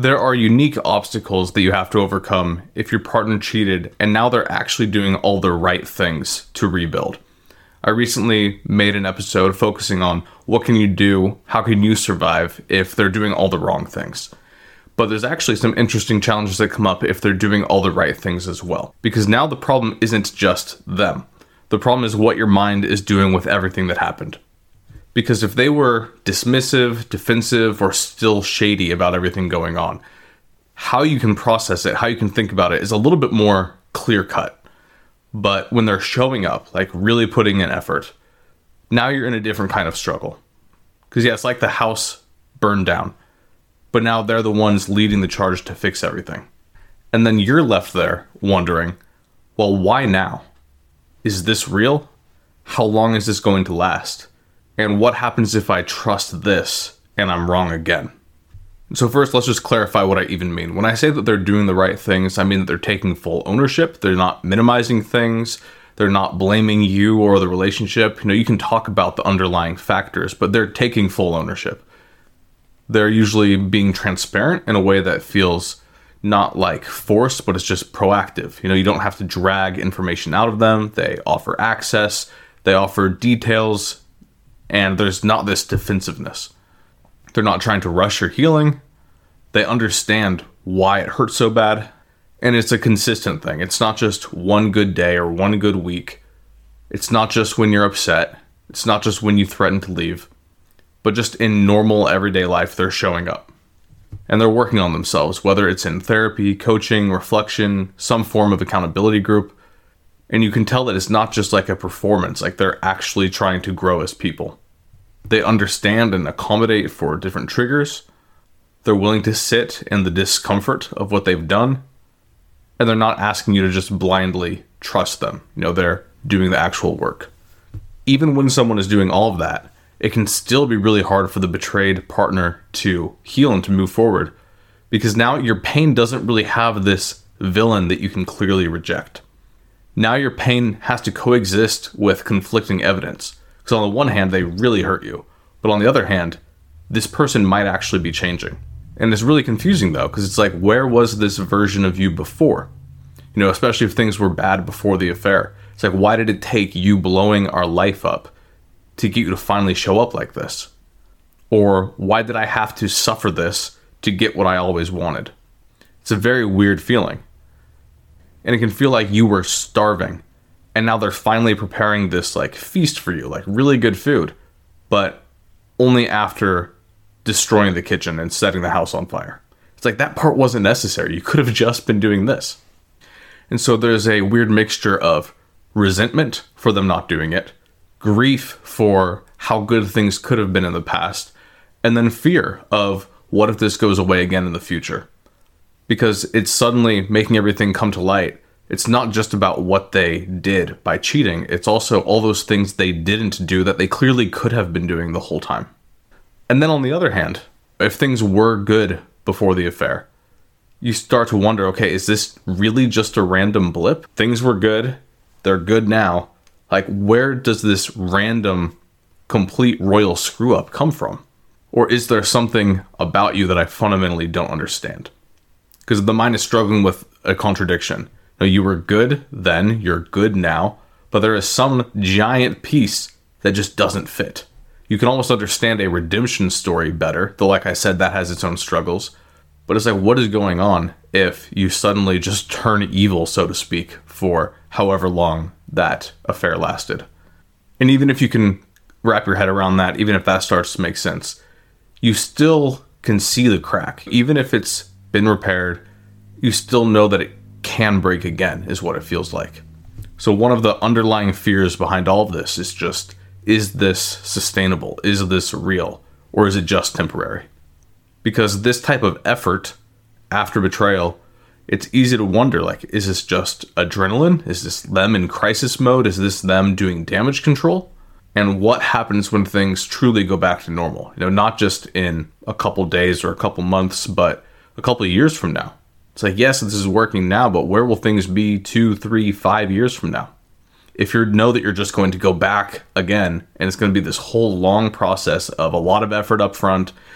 There are unique obstacles that you have to overcome if your partner cheated and now they're actually doing all the right things to rebuild. I recently made an episode focusing on what can you do, how can you survive if they're doing all the wrong things. But there's actually some interesting challenges that come up if they're doing all the right things as well. Because now the problem isn't just them. The problem is what your mind is doing with everything that happened. Because if they were dismissive, defensive, or still shady about everything going on, how you can process it, how you can think about it is a little bit more clear-cut. But when they're showing up, like really putting in effort, now you're in a different kind of struggle. Because yeah, it's like the house burned down, but now they're the ones leading the charge to fix everything. And then you're left there wondering, well, why now? Is this real? How long is this going to last? And what happens if I trust this and I'm wrong again? So first, let's just clarify what I even mean. When I say that they're doing the right things, I mean that they're taking full ownership. They're not minimizing things. They're not blaming you or the relationship. You can talk about the underlying factors, but they're taking full ownership. They're usually being transparent in a way that feels not like forced, but it's just proactive. You don't have to drag information out of them. They offer access. They offer details. And there's not this defensiveness. They're not trying to rush your healing. They understand why it hurts so bad. And it's a consistent thing. It's not just one good day or one good week. It's not just when you're upset. It's not just when you threaten to leave. But just in normal everyday life, they're showing up. And they're working on themselves, whether it's in therapy, coaching, reflection, some form of accountability group. And you can tell that it's not just like a performance, like they're actually trying to grow as people. They understand and accommodate for different triggers. They're willing to sit in the discomfort of what they've done. And they're not asking you to just blindly trust them. They're doing the actual work. Even when someone is doing all of that, it can still be really hard for the betrayed partner to heal and to move forward. Because now your pain doesn't really have this villain that you can clearly reject. Now your pain has to coexist with conflicting evidence. Because on the one hand, they really hurt you. But on the other hand, this person might actually be changing. And it's really confusing though, because it's like, where was this version of you before? Especially if things were bad before the affair. It's like, why did it take you blowing our life up to get you to finally show up like this? Or why did I have to suffer this to get what I always wanted? It's a very weird feeling. And it can feel like you were starving. And now they're finally preparing this like feast for you, like really good food. But only after destroying the kitchen and setting the house on fire. It's like that part wasn't necessary. You could have just been doing this. And so there's a weird mixture of resentment for them not doing it, grief for how good things could have been in the past, and then fear of what if this goes away again in the future? Because it's suddenly making everything come to light. It's not just about what they did by cheating. It's also all those things they didn't do that they clearly could have been doing the whole time. And then on the other hand, if things were good before the affair, you start to wonder, okay, is this really just a random blip? Things were good. They're good now. Like, where does this random, complete royal screw up come from? Or is there something about you that I fundamentally don't understand? Because the mind is struggling with a contradiction. You were good then, you're good now, but there is some giant piece that just doesn't fit. You can almost understand a redemption story better, though like I said, that has its own struggles. But it's like, what is going on if you suddenly just turn evil, so to speak, for however long that affair lasted? And even if you can wrap your head around that, even if that starts to make sense, you still can see the crack. Even if it's been repaired, you still know that it can break again, is what it feels like. So one of the underlying fears behind all of this is just, is this sustainable? Is this real? Or is it just temporary? Because this type of effort after betrayal, it's easy to wonder, like, is this just adrenaline? Is this them in crisis mode? Is this them doing damage control? And what happens when things truly go back to normal? Not just in a couple days or a couple months, but a couple of years from now. It's like, yes, this is working now, but where will things be 2, 3, 5 years from now? If you know that you're just going to go back again, and it's going to be this whole long process of a lot of effort up front,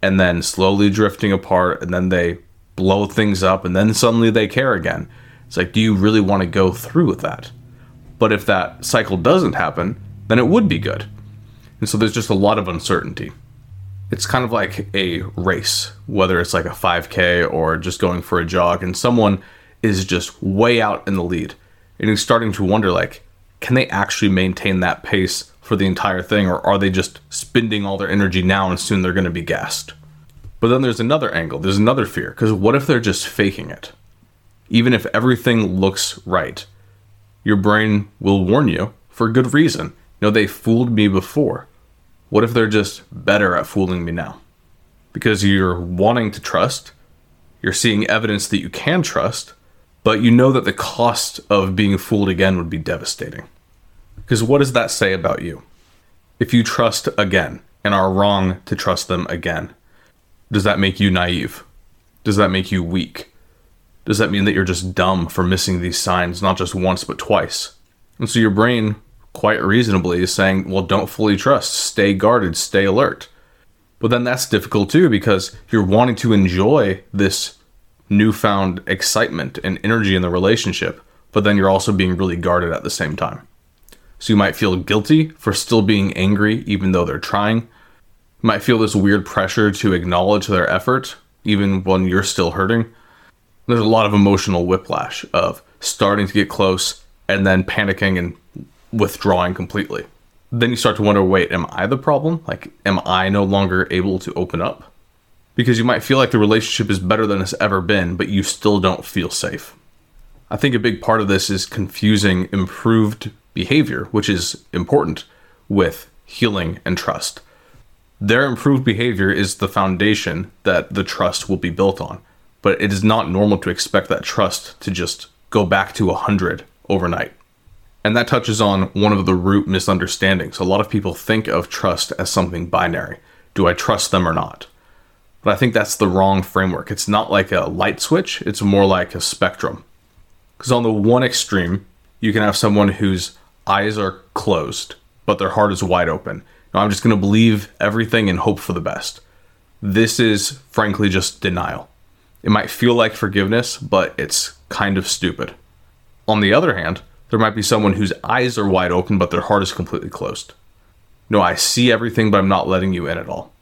and then slowly drifting apart, and then they blow things up, and then suddenly they care again. It's like, do you really want to go through with that? But if that cycle doesn't happen, then it would be good. And so there's just a lot of uncertainty. It's kind of like a race, whether it's like a 5K or just going for a jog, and someone is just way out in the lead. And you're starting to wonder, like, can they actually maintain that pace for the entire thing, or are they just spending all their energy now and soon they're going to be gassed? But then there's another angle, there's another fear, because what if they're just faking it? Even if everything looks right, your brain will warn you for good reason. You know, they fooled me before. What if they're just better at fooling me now? Because you're wanting to trust, you're seeing evidence that you can trust, but you know that the cost of being fooled again would be devastating. Because what does that say about you? If you trust again and are wrong to trust them again, does that make you naive? Does that make you weak? Does that mean that you're just dumb for missing these signs, not just once, but twice? And so your brain, quite reasonably, is saying, well, don't fully trust, stay guarded, stay alert. But then that's difficult too, because you're wanting to enjoy this newfound excitement and energy in the relationship, but then you're also being really guarded at the same time. So you might feel guilty for still being angry even though they're trying. You might feel this weird pressure to acknowledge their effort even when you're still hurting. There's a lot of emotional whiplash of starting to get close and then panicking and withdrawing completely. Then you start to wonder, wait, am I the problem? Like, am I no longer able to open up? Because you might feel like the relationship is better than it's ever been, but you still don't feel safe. I think a big part of this is confusing improved behavior, which is important, with healing and trust. Their improved behavior is the foundation that the trust will be built on, but it is not normal to expect that trust to just go back to 100 overnight. And that touches on one of the root misunderstandings. A lot of people think of trust as something binary. Do I trust them or not? But I think that's the wrong framework. It's not like a light switch, it's more like a spectrum. Because on the one extreme, you can have someone whose eyes are closed, but their heart is wide open. Now, I'm just going to believe everything and hope for the best. This is, frankly, just denial. It might feel like forgiveness, but it's kind of stupid. On the other hand, there might be someone whose eyes are wide open, but their heart is completely closed. No, I see everything, but I'm not letting you in at all.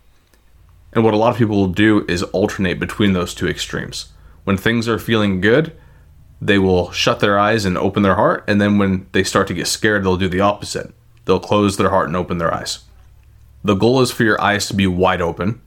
And what a lot of people will do is alternate between those two extremes. When things are feeling good, they will shut their eyes and open their heart. And then when they start to get scared, they'll do the opposite. They'll close their heart and open their eyes. The goal is for your eyes to be wide open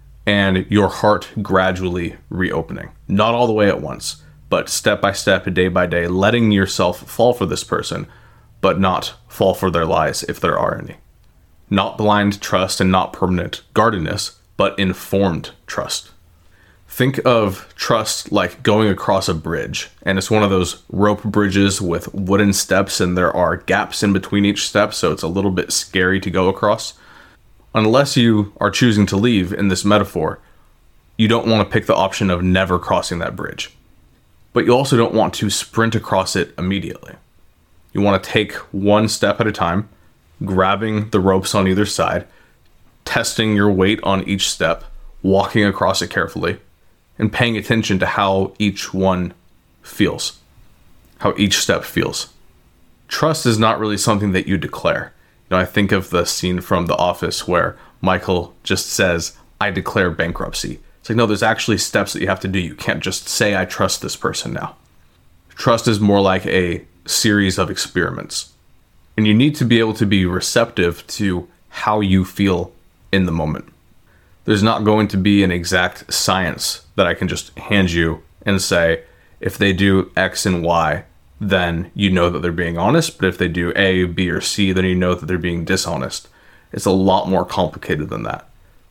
and your heart gradually reopening. Not all the way at once, but step by step, day by day, letting yourself fall for this person, but not fall for their lies if there are any. Not blind trust and not permanent guardedness, but informed trust. Think of trust like going across a bridge, and it's one of those rope bridges with wooden steps, and there are gaps in between each step, so it's a little bit scary to go across. Unless you are choosing to leave in this metaphor, you don't want to pick the option of never crossing that bridge. But you also don't want to sprint across it immediately. You want to take one step at a time, grabbing the ropes on either side, testing your weight on each step, walking across it carefully, and paying attention to how each one feels, how each step feels. Trust is not really something that you declare. You know, I think of the scene from The Office where Michael just says, I declare bankruptcy. It's like, no, there's actually steps that you have to do. You can't just say, I trust this person now. Trust is more like a series of experiments. And you need to be able to be receptive to how you feel in the moment. There's not going to be an exact science that I can just hand you and say, if they do X and Y, then you know that they're being honest. But if they do A, B, or C, then you know that they're being dishonest. It's a lot more complicated than that.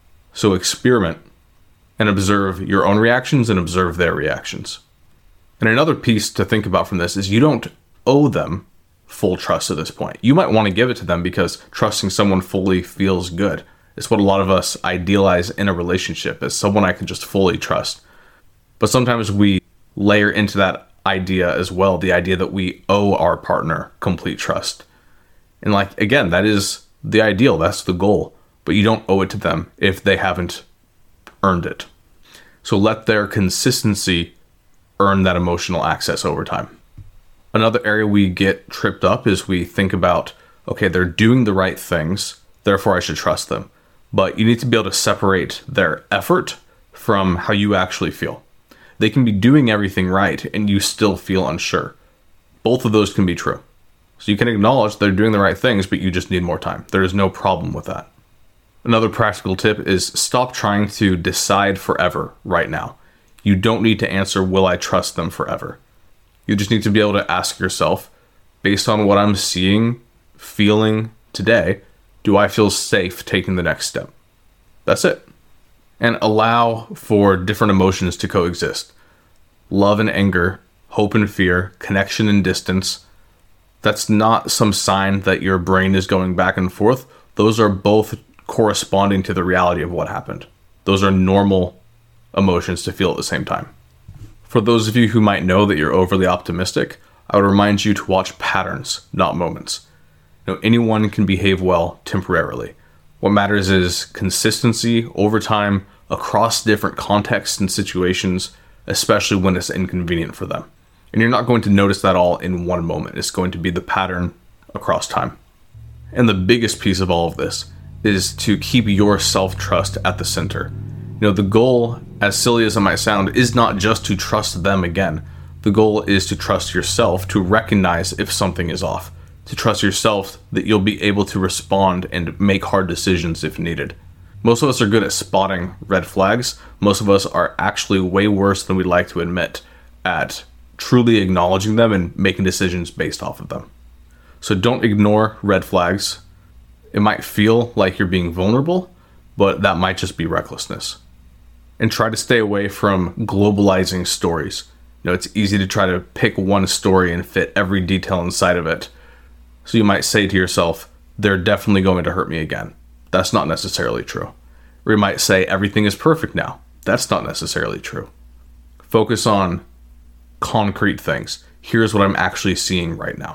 So experiment and observe your own reactions and observe their reactions. And another piece to think about from this is you don't owe them full trust at this point. You might want to give it to them because trusting someone fully feels good. It's what a lot of us idealize in a relationship, as someone I can just fully trust. But sometimes we layer into that idea as well, the idea that we owe our partner complete trust. And like, again, that is the ideal, that's the goal. But you don't owe it to them if they haven't earned it. So let their consistency earn that emotional access over time. Another area we get tripped up is we think about, okay, they're doing the right things, therefore I should trust them. But you need to be able to separate their effort from how you actually feel. They can be doing everything right and you still feel unsure. Both of those can be true. So you can acknowledge they're doing the right things, but you just need more time. There is no problem with that. Another practical tip is stop trying to decide forever right now. You don't need to answer, will I trust them forever? You just need to be able to ask yourself, based on what I'm seeing, feeling today, do I feel safe taking the next step? That's it. And allow for different emotions to coexist. Love and anger, hope and fear, connection and distance. That's not some sign that your brain is going back and forth. Those are both corresponding to the reality of what happened. Those are normal emotions to feel at the same time. For those of you who might know that you're overly optimistic, I would remind you to watch patterns, not moments. Anyone can behave well temporarily. What matters is consistency over time across different contexts and situations, especially when it's inconvenient for them. And you're not going to notice that all in one moment. It's going to be the pattern across time. And the biggest piece of all of this is to keep your self-trust at the center. The goal, as silly as it might sound, is not just to trust them again. The goal is to trust yourself, to recognize if something is off, to trust yourself that you'll be able to respond and make hard decisions if needed. Most of us are good at spotting red flags. Most of us are actually way worse than we'd like to admit at truly acknowledging them and making decisions based off of them. So don't ignore red flags. It might feel like you're being vulnerable, but that might just be recklessness. And try to stay away from globalizing stories. It's easy to try to pick one story and fit every detail inside of it. So you might say to yourself, they're definitely going to hurt me again. That's not necessarily true. Or you might say, everything is perfect now. That's not necessarily true. Focus on concrete things. Here's what I'm actually seeing right now.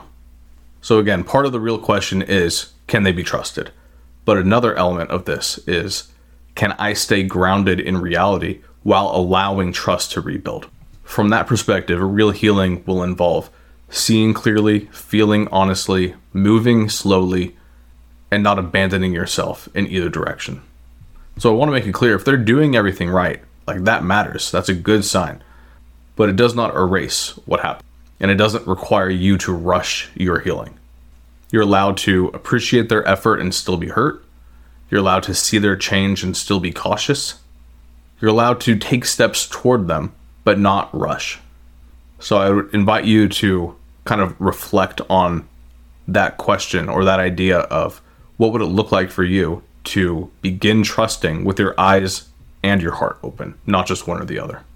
So again, part of the real question is, can they be trusted? But another element of this is, can I stay grounded in reality while allowing trust to rebuild? From that perspective, real healing will involve seeing clearly, feeling honestly, moving slowly, and not abandoning yourself in either direction. So I want to make it clear, if they're doing everything right, that matters. That's a good sign. But it does not erase what happened. And it doesn't require you to rush your healing. You're allowed to appreciate their effort and still be hurt. You're allowed to see their change and still be cautious. You're allowed to take steps toward them, but not rush. So I would invite you to kind of reflect on that question or that idea of what would it look like for you to begin trusting with your eyes and your heart open, not just one or the other.